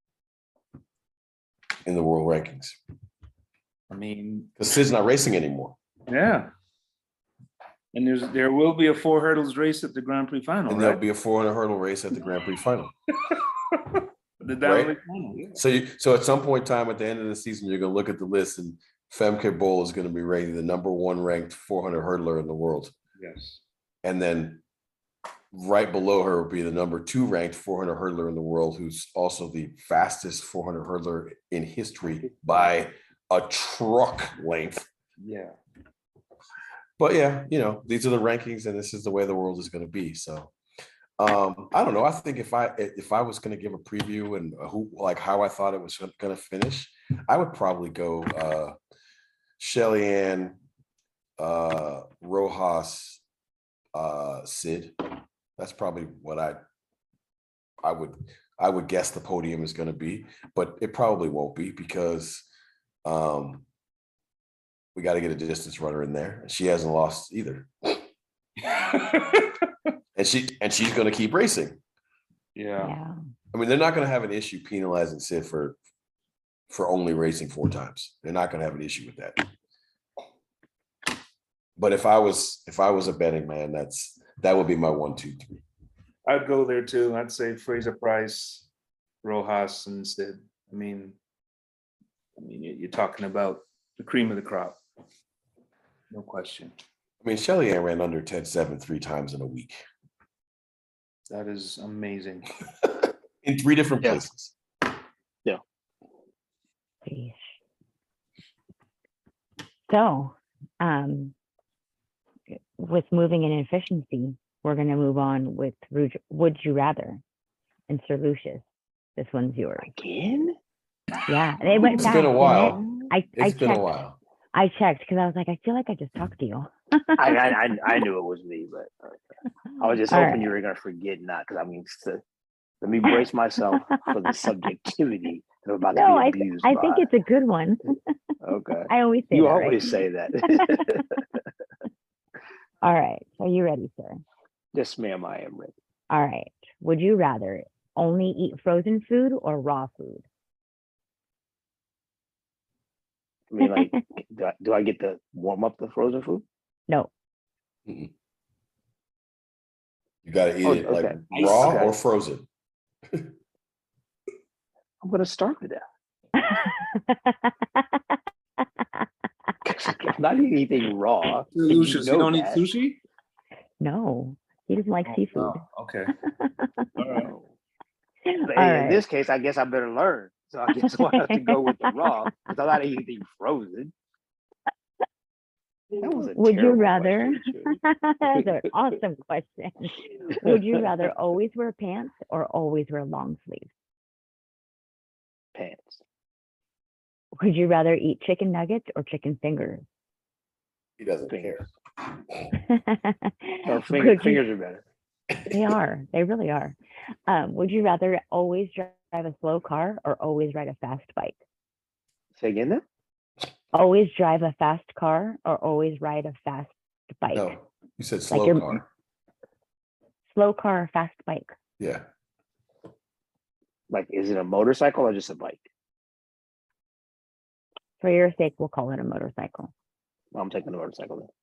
in the world rankings I mean, because Sid's not racing anymore. yeah. And there's there will be a four hurdles race at the Grand Prix final, And there'll right? be a four hundred hurdle race at the Grand Prix final. The Diamond right? League final, yeah. So you, so at some point in time at the end of the season, you're going to look at the list and Femke Bol is going to be rated the number one ranked four hundred hurdler in the world. Yes. And then right below her will be the number two ranked four hundred hurdler in the world, who's also the fastest four hundred hurdler in history by a truck length. Yeah. But yeah, you know, these are the rankings and this is the way the world is going to be. So um, I don't know. I think if I if I was going to give a preview and who like how I thought it was going to finish, I would probably go uh, Shelly Ann, uh, Rojas, uh, Sid. That's probably what I I would I would guess the podium is going to be, but it probably won't be because um, we got to get a distance runner in there. She hasn't lost either, and she and she's going to keep racing. Yeah. Yeah. I mean, they're not going to have an issue penalizing Sid for for only racing four times. They're not going to have an issue with that. But if I was if I was a betting man, that's that would be my one, two, three. I'd go there too. I'd say Fraser Price, Rojas instead. I mean, I mean, you- you're talking about the cream of the crop, no question. I mean, Shelly Ann ran under ten seven three times in a week That is amazing. in three different Yeah. places. Sheesh. So, um, with moving and efficiency, we're going to move on with Would Would You Rather. And Sir Lucius, this one's yours. Again? Yeah, they went It's fast. been a didn't while. it? I, I It's been a checked. while. I checked because I was like, I feel like I just talked to you. I, I I I knew it was me, but uh, I was just All hoping right. you were gonna forget not, because I mean, to, let me brace myself for the subjectivity that I'm about No, to I, be abused I by. think it's a good one. Okay. I always say You that, always right? say that. All right. Are you ready, sir? Yes, ma'am, I am ready. All right. Would you rather only eat frozen food or raw food? I mean, like, do I, do I get to warm up the frozen food? No. You got to eat Oh, it like okay. raw Okay. or frozen. I'm gonna starve to death. I'm not eating anything raw. and you Lucius, you know don't eat that. sushi? No, he doesn't like Oh, seafood. wow. Okay. All right. But All hey, right. in this case, I guess I better learn. So I guess I'll have to go with the raw, because I'm not eating anything frozen. That was a Would you terrible rather? question, That's an awesome question. Would you rather always wear pants or always wear long sleeves? Pants. Would you rather eat chicken nuggets or chicken fingers? He doesn't Fingers. care. No, finger, Would you- fingers are better. They are. They really are. Um, would you rather always drive a slow car or always ride a fast bike? Say again then? Always drive a fast car or always ride a fast bike? No, you said slow your- car. Slow car or fast bike? Yeah. Like, is it a motorcycle or just a bike? For your sake, we'll call it a motorcycle. Well, I'm taking the motorcycle then.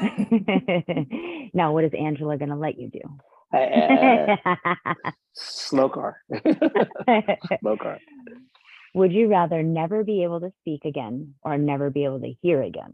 Now, what is Angela going to let you do? Uh, slow car. Slow car. Would you rather never be able to speak again or never be able to hear again?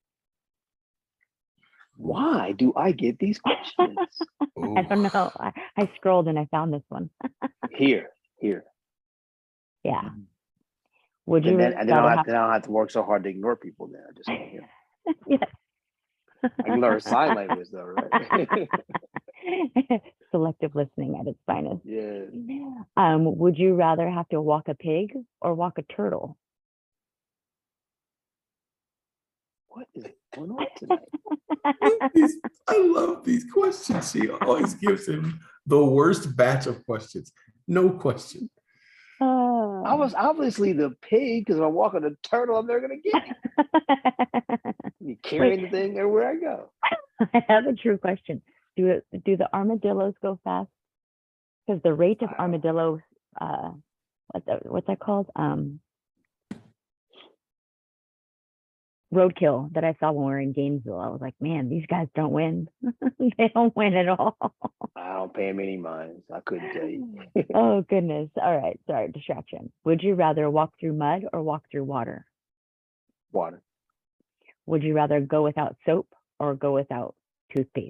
Why do I get these questions? I don't know. I, I scrolled and I found this one. Here, here. Yeah. Would you And then, and then, I'll rather have, have- then I'll have to work so hard to ignore people then. I just, you know, Yes. I can learn sign language though, right? Selective listening at its finest. Yeah. Um, would you rather have to walk a pig or walk a turtle? What is going on tonight? These- I love these questions. She always gives him the worst batch of questions. No question. Oh. I was obviously the pig, because if I'm walking a turtle, I'm never gonna get it. You carrying the thing everywhere I go. I have a true question. Do it, do the armadillos go fast? Because the rate of Wow. armadillo, uh, what the, what's that called? Um, roadkill that I saw when we were in Gainesville. I was like, man, these guys don't win. They don't win at all. I don't pay him any minds. I couldn't tell you. Oh goodness. All right. Sorry, distraction. Would you rather walk through mud or walk through water? Water. Would you rather go without soap or go without toothpaste?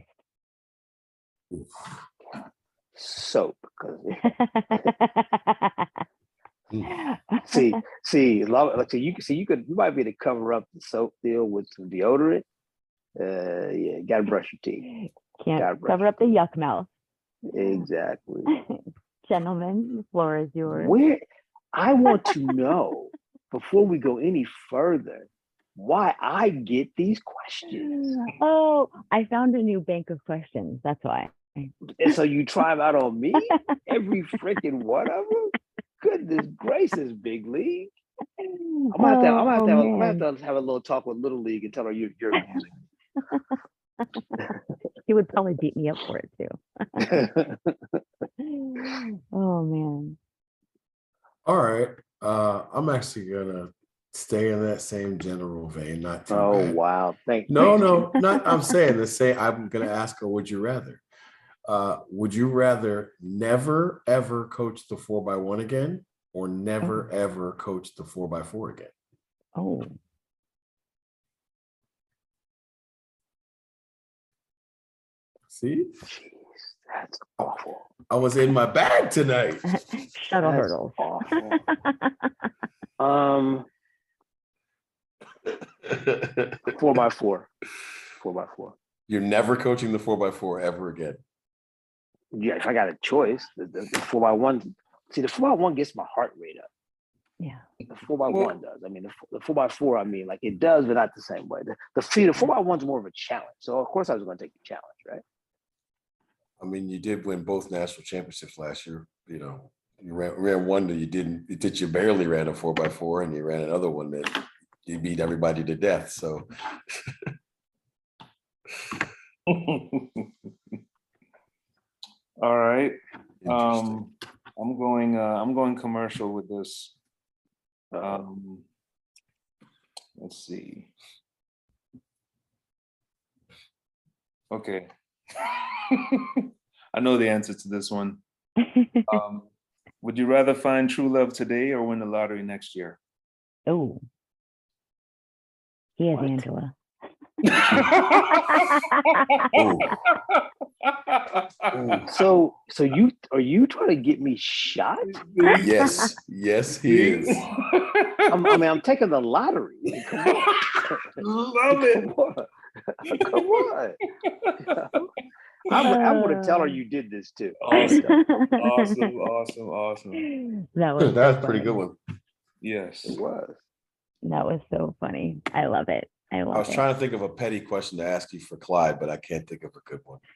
Soap. 'Cause see, see, love, like, so you see, you could, you might be able to cover up the soap deal with some deodorant. Uh, yeah, gotta brush your teeth. Can't Gotta brush cover up the yuck mouth. Exactly. Gentlemen, the floor is yours. Where I want to know before we go any further why I get these questions. Oh, I found a new bank of questions. That's why. And so you try them out on me? Every freaking one of them? Goodness gracious, big league. I'm gonna have to, I'm gonna have to, have, a- I'm gonna have, man. to have a little talk with Little League and tell her you, you're abusing He would probably beat me up for it too. me. Oh man. All right. Uh, I'm actually gonna stay in that same general vein. Not too Oh bad. wow. Thank No, thank no, you. not. I'm saying the same. I'm gonna ask her, would you rather? Uh, would you rather never ever coach the four by one again, or never Oh. ever coach the four by four again? Oh, See, Jeez, that's awful. I was in my bag tonight. shuttle That's hurdles. awful. Um, four by four, four by four. You're never coaching the four by four ever again. Yeah, if I got a choice, the, the, the four by one. See, the four by one gets my heart rate up. Yeah. The four by Well- one does. I mean, the, f- the four by four. I mean, like it does, but not the same way. The the, see, the four by one's more of a challenge. So of course I was going to take the challenge, right? I mean, you did win both national championships last year. You know, you ran, ran one that you didn't, you did, you barely ran a four by four, and you ran another one that you beat everybody to death. So All right. interesting. Um, I'm going, uh, I'm going commercial with this. Uh, Um, let's see. Okay. I know the answer to this one. Um, would you rather find true love today or win the lottery next year? Oh, he is What? Angela. Oh, oh, so so you are you trying to get me shot? yes, yes, he is. I'm, I mean, I'm taking the lottery. I mean, come on. Love it. Come on. Come on. I'm, I'm going to tell her you did this too. Awesome, awesome, awesome, awesome. That was That so was a pretty good funny. one. Yes. It was. That was so funny. I love it. I love I was it. trying to think of a petty question to ask you for Clyde, but I can't think of a good one.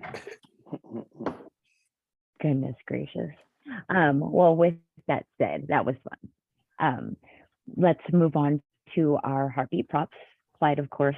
Goodness gracious. Um, well, with that said, that was fun. Um, let's move on to our heartbeat props. Clyde, of course.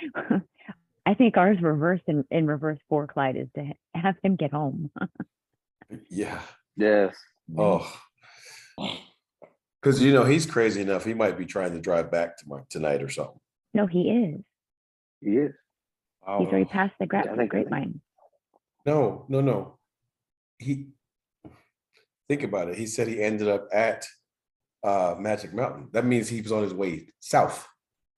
I think ours reversed in, in reverse for Clyde is to have him get home. Yeah. Yes. Oh. Because you know he's crazy enough. He might be trying to drive back tomorrow tonight or something. No, he is. He is. He's already Oh, past the gra- I think- grapevine. no, no, no. He think about it. He said he ended up at uh, Magic Mountain. That means he was on his way south.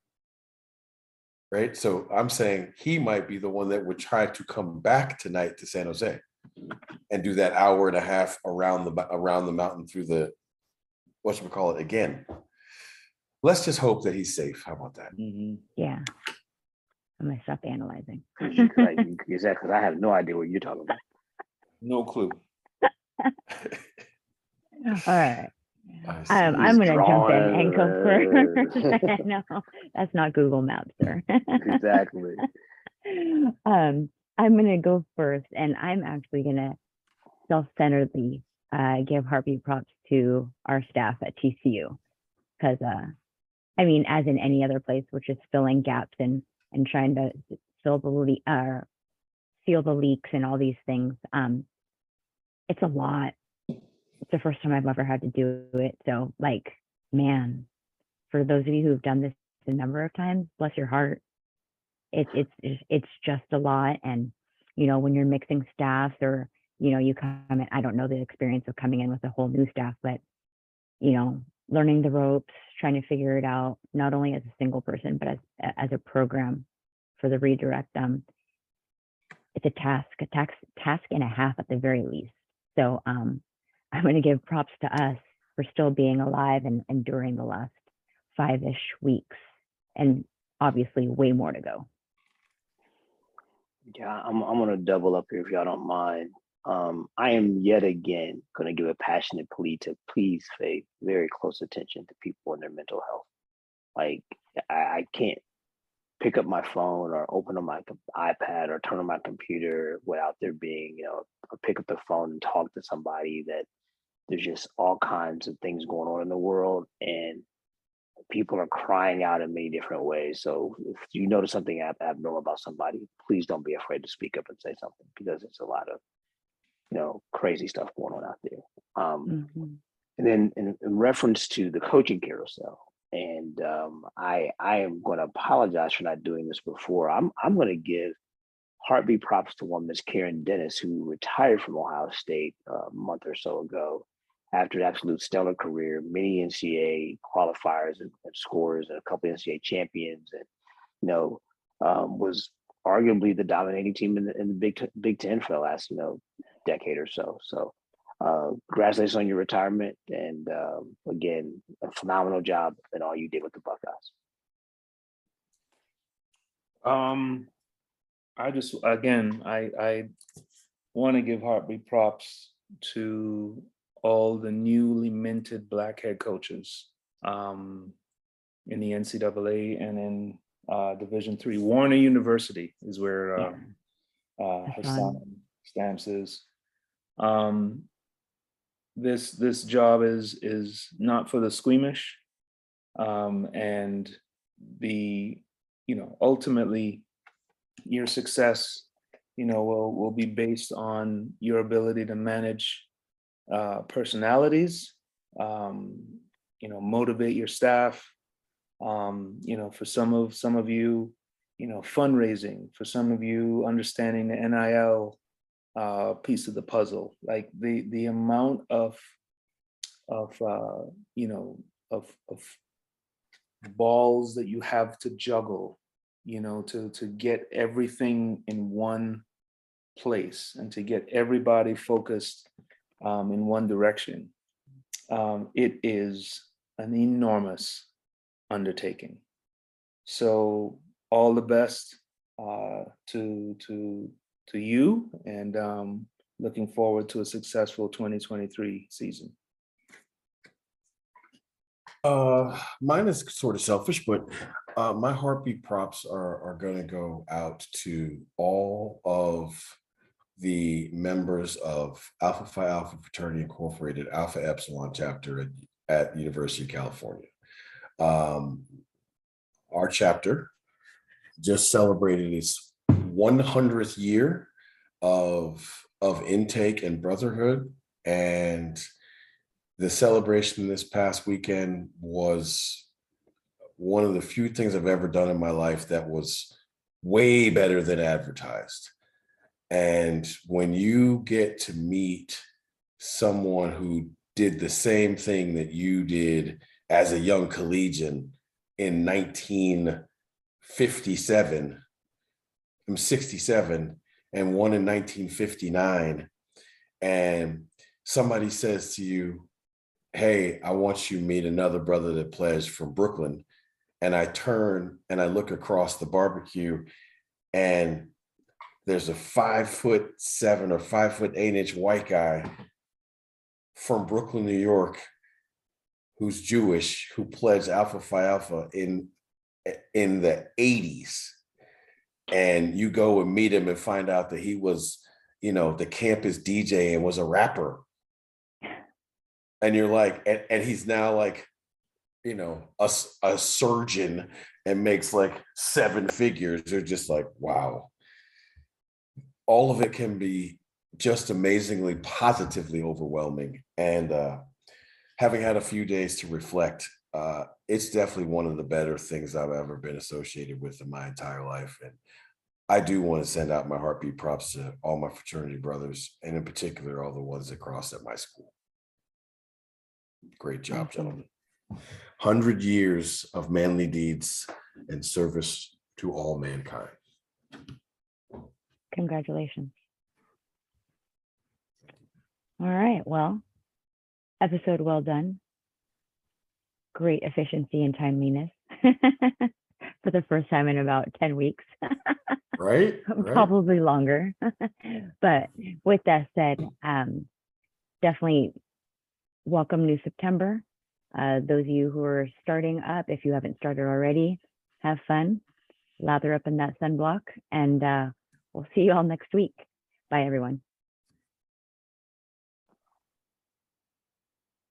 Right. So I'm saying he might be the one that would try to come back tonight to San Jose and do that hour and a half around the around the mountain through the whatchamacallit again. Let's just hope that he's safe. How about that? Mhm. Yeah. I'm gonna stop analyzing. Like, exactly. I have no idea what you're talking about. No clue. All right. I see. Um, I'm He's gonna jump in and go drawing. first. No, that's not Google Maps, sir. Exactly. um, I'm gonna go first, and I'm actually gonna self-centeredly uh, give heartbeat props to our staff at T C U, because uh, I mean, as in any other place, we're just filling gaps and and trying to fill the le- uh, seal the leaks and all these things. Um, it's a lot. It's the first time I've ever had to do it, so like, man, for those of you who've done this a number of times, bless your heart. It's it's it's just a lot, and you know when you're mixing staffs or you know you come in, I don't know the experience of coming in with a whole new staff, but you know learning the ropes, trying to figure it out, not only as a single person but as as a program for the redirect. Um, it's a task, a task task and a half at the very least. So um, I'm going to give props to us for still being alive and enduring the last five-ish weeks, and obviously way more to go. Yeah, I'm I'm gonna double up here if y'all don't mind. Um, I am yet again gonna give a passionate plea to please pay very close attention to people and their mental health. Like I, I can't pick up my phone or open up my com- iPad or turn on my computer without there being, you know, or pick up the phone and talk to somebody that there's just all kinds of things going on in the world and people are crying out in many different ways. So if you notice something ab- abnormal about somebody, please don't be afraid to speak up and say something because it's a lot of, you know, crazy stuff going on out there. Um, Mhm. and then in, in reference to the coaching carousel, and um, I I am going to apologize for not doing this before. I'm I'm going to give heartbeat props to one Miss Karen Dennis, who retired from Ohio State uh, a month or so ago after an absolute stellar career, many N C A A qualifiers and, and scores, and a couple N C A A champions, and you know um, was arguably the dominating team in the, in the Big Big Ten for the last you know decade or so. So, uh, congratulations on your retirement, and um, again, a phenomenal job in all you did with the Buckeyes. Um, I just again, I I want to give heartbeat props to all the newly minted black head coaches um, in the N C double A and in uh, Division three. Warner University is where uh, uh, Hassan Stamps is. Um, this this job is is not for the squeamish, um, and the you know ultimately your success you know will will be based on your ability to manage uh, personalities, um, you know, motivate your staff. Um, you know, for some of some of you, you know, fundraising. For some of you, understanding the N I L uh, piece of the puzzle. Like the the amount of of uh, you know of of balls that you have to juggle, you know, to to get everything in one place and to get everybody focused um, in one direction. Um, it is an enormous undertaking. So all the best uh, to to to you, and um, looking forward to a successful twenty twenty-three season. Uh, mine is sort of selfish, but uh, my heartbeat props are are going to go out to all of the members of Alpha Phi Alpha Fraternity Incorporated, Alpha Epsilon chapter at, at University of California. Um, our chapter just celebrated its one hundredth year of, of intake and brotherhood. And the celebration this past weekend was one of the few things I've ever done in my life that was way better than advertised. And when you get to meet someone who did the same thing that you did as a young collegian in nineteen fifty-seven, I'm sixty-seven, and one in nineteen fifty-nine, and somebody says to you, hey, I want you to meet another brother that pledged from Brooklyn. And I turn and I look across the barbecue, and there's a five foot seven or five foot eight inch white guy from Brooklyn, New York, who's Jewish, who pledged Alpha Phi Alpha in, in the eighties. And you go and meet him and find out that he was, you know, the campus D J and was a rapper. And you're like, and, and he's now like, you know, a, a surgeon and makes like seven figures. They're just like, wow. All of it can be just amazingly positively overwhelming. And uh, having had a few days to reflect, uh, it's definitely one of the better things I've ever been associated with in my entire life. And I do want to send out my heartbeat props to all my fraternity brothers, and in particular, all the ones that crossed at my school. Great job, gentlemen. one hundred years of manly deeds and service to all mankind. Congratulations. All right, well, episode well done. Great efficiency and timeliness for the first time in about ten weeks. Right? right? Probably longer. But with that said, um, definitely welcome new September. Uh, those of you who are starting up, if you haven't started already, have fun, lather up in that sunblock, and uh, we'll see you all next week. Bye, everyone.